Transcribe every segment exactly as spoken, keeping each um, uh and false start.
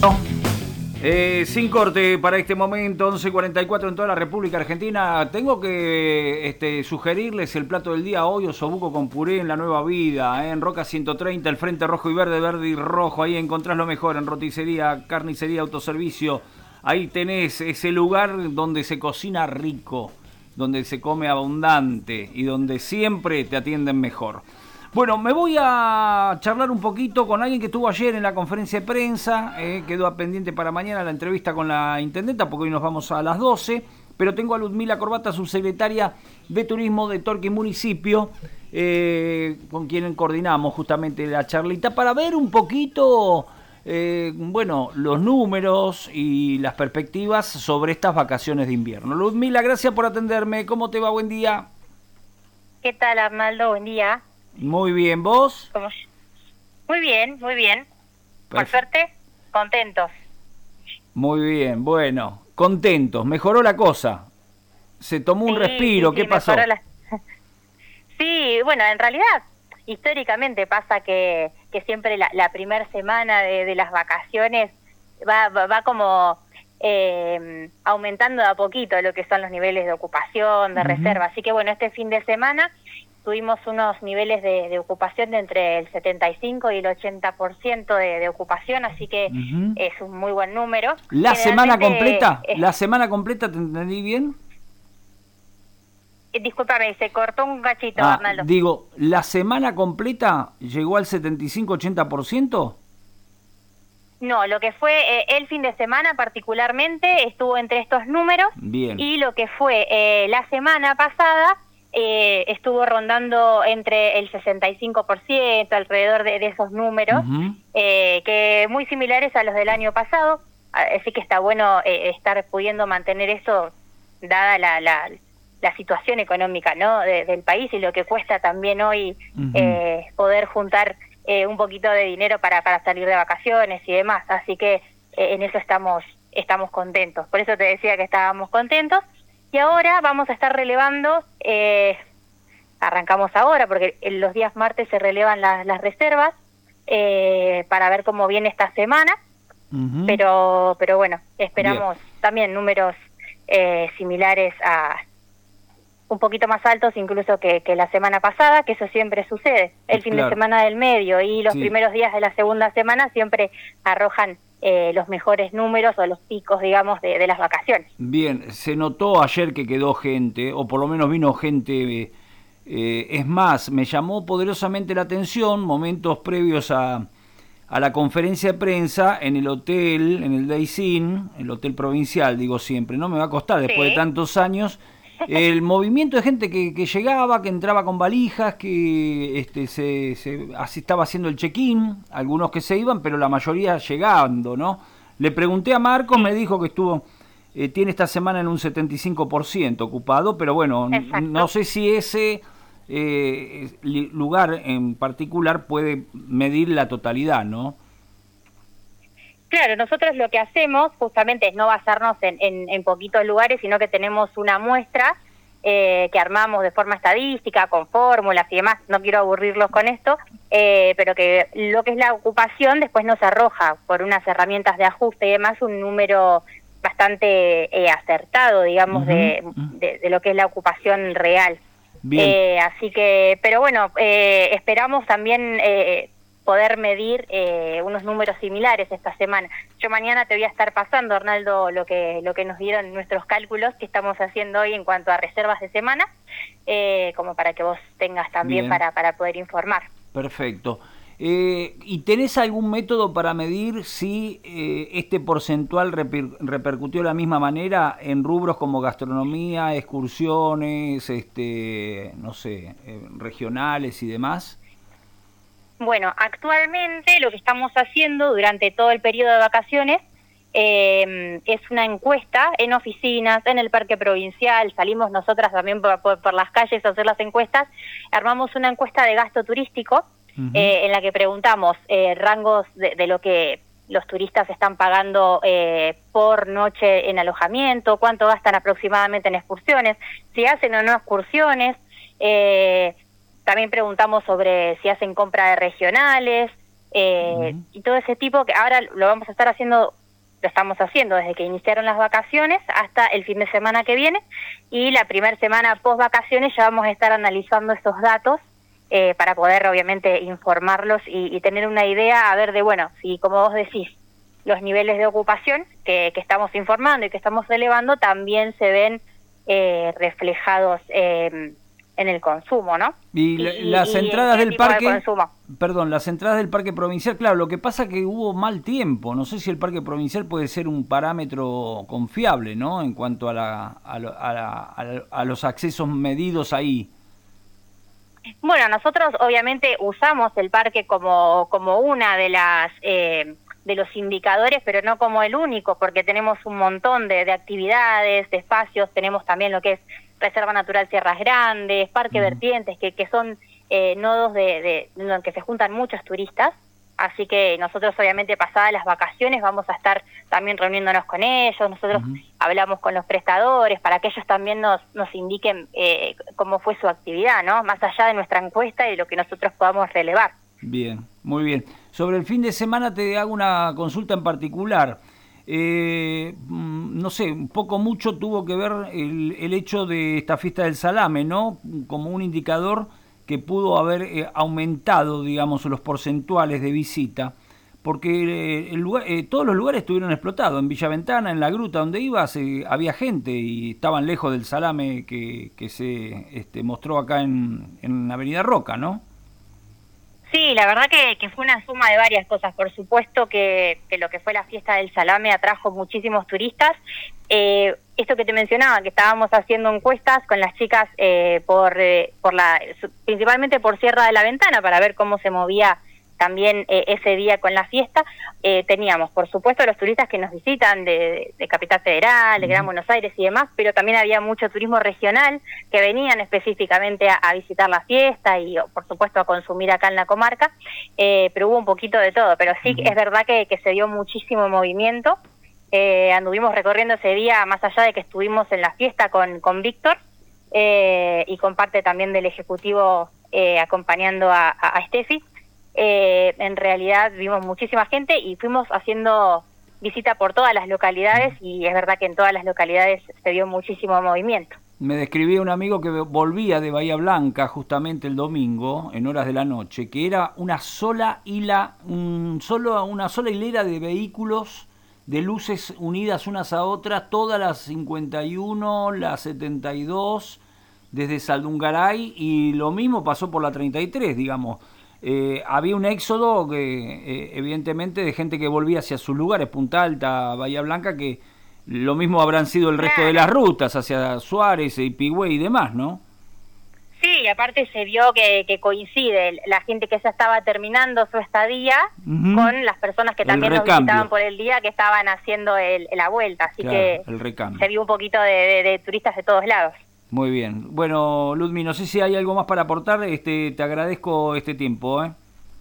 Eh, sin corte para este momento, once cuarenta y cuatro en toda la República Argentina. Tengo que este, sugerirles el plato del día hoy, osobuco con puré en La Nueva Vida, eh, en Roca ciento treinta, el frente rojo y verde, verde y rojo. Ahí encontrás lo mejor en roticería, carnicería, autoservicio. Ahí tenés ese lugar donde se cocina rico, donde se come abundante y donde siempre te atienden mejor. Bueno, me voy a charlar un poquito con alguien que estuvo ayer en la conferencia de prensa, eh, quedó pendiente para mañana la entrevista con la intendenta, porque hoy nos vamos a las doce, pero tengo a Ludmila Corbata, subsecretaria de Turismo de Torquín Municipio, eh, con quien coordinamos justamente la charlita, para ver un poquito, eh, bueno, los números y las perspectivas sobre estas vacaciones de invierno. Ludmila, gracias por atenderme, ¿cómo te va? Buen día. ¿Qué tal, Arnaldo? Buen día. Muy bien, ¿vos? ¿Cómo? Muy bien, muy bien. Perfecto. Por suerte, contentos. Muy bien, bueno, contentos. Mejoró la cosa. Se tomó un sí, respiro, sí, ¿qué sí, pasó? La... Sí, bueno, en realidad, históricamente pasa que, que siempre la, la primera semana de, de las vacaciones va, va, va como eh, aumentando de a poquito lo que son los niveles de ocupación, de Uh-huh. reserva. Así que bueno, este fin de semana tuvimos unos niveles de, de ocupación de entre el setenta y cinco y el ochenta por ciento de, de ocupación, así que uh-huh. es un muy buen número. ¿La semana completa? Eh, ¿La semana completa te entendí bien? Eh, discúlpame, se cortó un cachito, ah, Arnaldo. Digo, ¿la semana completa llegó al setenta y cinco a ochenta por ciento? No, lo que fue eh, el fin de semana particularmente estuvo entre estos números. Bien. Y lo que fue eh, la semana pasada Eh, estuvo rondando entre el sesenta y cinco por ciento, alrededor de, de esos números, uh-huh. eh, que muy similares a los del año pasado, así que está bueno eh, estar pudiendo mantener eso, dada la, la, la situación económica, ¿no?, de, del país, y lo que cuesta también hoy uh-huh. eh, poder juntar eh, un poquito de dinero para, para salir de vacaciones y demás, así que eh, en eso estamos, estamos contentos, por eso te decía que estábamos contentos. Y ahora vamos a estar relevando, eh, arrancamos ahora, porque en los días martes se relevan las, las reservas, eh, para ver cómo viene esta semana, uh-huh. pero pero bueno, esperamos Bien. también números eh, similares a un poquito más altos incluso que, que la semana pasada, que eso siempre sucede. El fin claro. de semana del medio y los sí. primeros días de la segunda semana siempre arrojan Eh, los mejores números o los picos, digamos, de, de las vacaciones. Bien, se notó ayer que quedó gente, o por lo menos vino gente, eh, eh, es más, me llamó poderosamente la atención, momentos previos a, a la conferencia de prensa, en el hotel, en el Days Inn, el hotel provincial, digo siempre, no me va a costar después sí. de tantos años, el movimiento de gente que, que llegaba, que entraba con valijas, que este, se, se así estaba haciendo el check-in, algunos que se iban, pero la mayoría llegando, ¿no? Le pregunté a Marcos, me dijo que estuvo, eh, tiene esta semana en un setenta y cinco por ciento ocupado, pero bueno, Exacto. no sé si ese eh, lugar en particular puede medir la totalidad, ¿no? Claro, nosotros lo que hacemos justamente es no basarnos en, en, en poquitos lugares, sino que tenemos una muestra eh, que armamos de forma estadística, con fórmulas y demás. No quiero aburrirlos con esto, eh, pero que lo que es la ocupación después nos arroja, por unas herramientas de ajuste y demás, un número bastante eh, acertado, digamos, uh-huh. de, de, de lo que es la ocupación real. Bien. Eh, así que, pero bueno, eh, esperamos también Eh, poder medir eh, unos números similares esta semana. Yo mañana te voy a estar pasando, Arnaldo, lo que lo que nos dieron nuestros cálculos que estamos haciendo hoy en cuanto a reservas de semana, eh, como para que vos tengas también para, para poder informar. Perfecto. Eh, ¿Y tenés algún método para medir si eh, este porcentual reper- repercutió de la misma manera en rubros como gastronomía, excursiones, este, no sé, eh, regionales y demás? Bueno, actualmente lo que estamos haciendo durante todo el periodo de vacaciones eh, es una encuesta en oficinas, en el parque provincial, salimos nosotras también por, por, por las calles a hacer las encuestas, armamos una encuesta de gasto turístico uh-huh. eh, en la que preguntamos eh, rangos de, de lo que los turistas están pagando eh, por noche en alojamiento, cuánto gastan aproximadamente en excursiones, si hacen o no excursiones, eh, también preguntamos sobre si hacen compra de regionales, eh, uh-huh. y todo ese tipo, que ahora lo vamos a estar haciendo, lo estamos haciendo desde que iniciaron las vacaciones hasta el fin de semana que viene, y la primera semana post vacaciones ya vamos a estar analizando estos datos eh, para poder obviamente informarlos y, y tener una idea, a ver de, bueno, si como vos decís, los niveles de ocupación que, que estamos informando y que estamos elevando también se ven eh, reflejados eh, en el consumo, ¿no? Y, y las y, entradas y del parque, de perdón, las entradas del parque provincial, claro, lo que pasa que hubo mal tiempo, no sé si el parque provincial puede ser un parámetro confiable, ¿no? En cuanto a, la, a, la, a, la, a los accesos medidos ahí. Bueno, nosotros obviamente usamos el parque como, como una de las... Eh, de los indicadores, pero no como el único, porque tenemos un montón de, de actividades, de espacios, tenemos también lo que es Reserva Natural Sierras Grandes, Parque uh-huh. Vertientes, que, que son eh, nodos de, de, de que se juntan muchos turistas, así que nosotros obviamente pasadas las vacaciones vamos a estar también reuniéndonos con ellos, nosotros uh-huh. hablamos con los prestadores para que ellos también nos, nos indiquen eh, cómo fue su actividad, ¿no? Más allá de nuestra encuesta y de lo que nosotros podamos relevar. Bien, muy bien. Sobre el fin de semana te hago una consulta en particular. Eh, no sé, un poco mucho tuvo que ver el, el hecho de esta fiesta del salame, ¿no? Como un indicador que pudo haber eh, aumentado, digamos, los porcentuales de visita, porque eh, el lugar, eh, todos los lugares estuvieron explotados. En Villa Ventana, en la gruta donde ibas, eh, había gente y estaban lejos del salame que, que se este, mostró acá en, en Avenida Roca, ¿no? Sí, la verdad que, que fue una suma de varias cosas. Por supuesto que, que lo que fue la fiesta del salame atrajo muchísimos turistas. Eh, esto que te mencionaba, que estábamos haciendo encuestas con las chicas eh, por, eh, por la, principalmente por Sierra de la Ventana, para ver cómo se movía también eh, ese día con la fiesta. Eh, teníamos, por supuesto, los turistas que nos visitan de, de, de Capital Federal, de Gran Buenos Aires y demás, pero también había mucho turismo regional que venían específicamente a, a visitar la fiesta y, por supuesto, a consumir acá en la comarca, eh, pero hubo un poquito de todo. Pero sí, uh-huh. es verdad que, que se dio muchísimo movimiento. Eh, anduvimos recorriendo ese día, más allá de que estuvimos en la fiesta con, con Víctor eh, y con parte también del Ejecutivo eh, acompañando a, a, a Steffi. Eh, en realidad vimos muchísima gente y fuimos haciendo visita por todas las localidades y es verdad que en todas las localidades se dio muchísimo movimiento. Me describía un amigo que volvía de Bahía Blanca justamente el domingo en horas de la noche, que era una sola hila, un solo, una sola hilera de vehículos de luces unidas unas a otras, todas las cincuenta y uno, las setenta y dos, desde Saldungaray, y lo mismo pasó por la treinta y tres, digamos. Eh, había un éxodo que eh, evidentemente de gente que volvía hacia sus lugares, Punta Alta, Bahía Blanca, que lo mismo habrán sido el resto de las rutas hacia Suárez, Ipigüey y demás, ¿no? Sí, y aparte se vio que, que coincide la gente que ya estaba terminando su estadía uh-huh. con las personas que también nos visitaban por el día que estaban haciendo el, la vuelta, así claro, que el recambio. Se vio un poquito de, de, de turistas de todos lados. Muy bien. Bueno, Ludmi, no sé si hay algo más para aportar. Este, te agradezco este tiempo, ¿eh?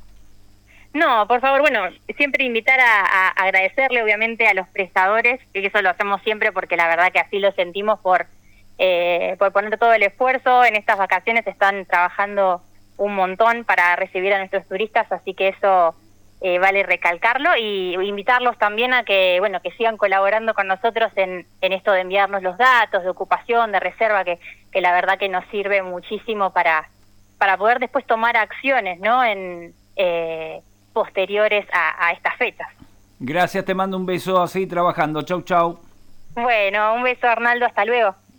No, por favor, bueno, siempre invitar a, a agradecerle, obviamente, a los prestadores, que eso lo hacemos siempre porque la verdad que así lo sentimos por, eh, por poner todo el esfuerzo. En estas vacaciones están trabajando un montón para recibir a nuestros turistas, así que eso eh, vale recalcarlo y invitarlos también a que, bueno, que sigan colaborando con nosotros en, en esto de enviarnos los datos de ocupación, de reserva, que, que la verdad que nos sirve muchísimo para, para poder después tomar acciones, ¿no? En eh, posteriores a, a estas fechas. Gracias, te mando un beso, a seguir trabajando. Chau, chau. Bueno, un beso, Arnaldo, hasta luego.